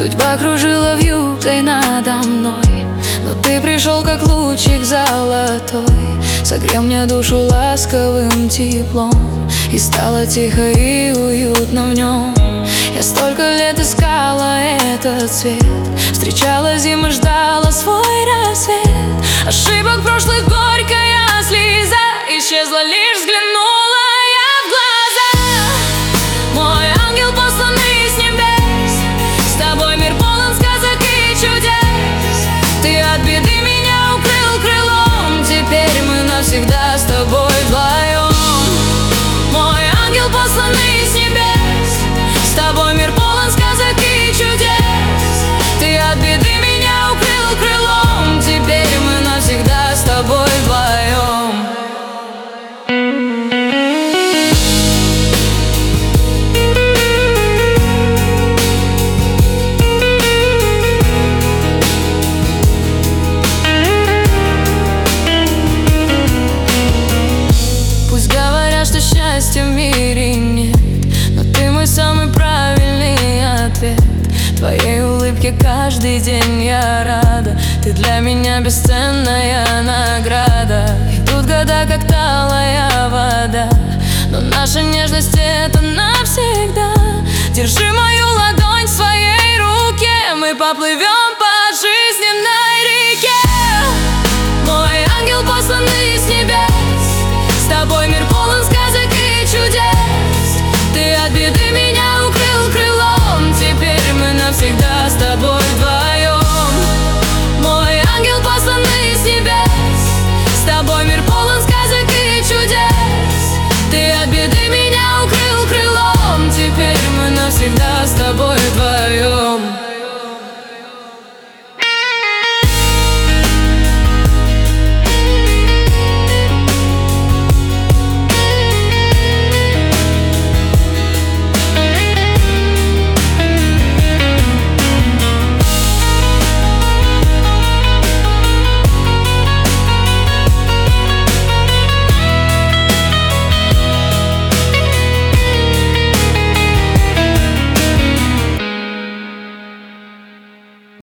Судьба кружила вьюгой надо мной, но ты пришел как лучик золотой, согрел мне душу ласковым теплом, и стало тихо и уютно в нем. Я столько лет искала этот цвет, встречала зимы, ждала свой рассвет. Ошибок прошлых горькая слеза исчезла, лишь взглянула я в глаза. Мой ангел, посланный с небес, с тобой мир полон сказок и чудес. Ты от беды меня укрыл крылом, теперь мы навсегда с тобой вдвоем. Мой ангел, посланный с небес, с тобой мир полон сказок и чудес. Ты от беды меня укрыл крылом, теперь мы навсегда с тобой вдвоем. Пусть говорят, что счастья в мире нет, но ты мой самый правильный ответ. Твоей улыбке каждый день я рада, ты для меня бесценная награда. Идут года, как талая вода, но наша нежность — это навсегда. Держи мою ладонь в своей руке, мы поплывем по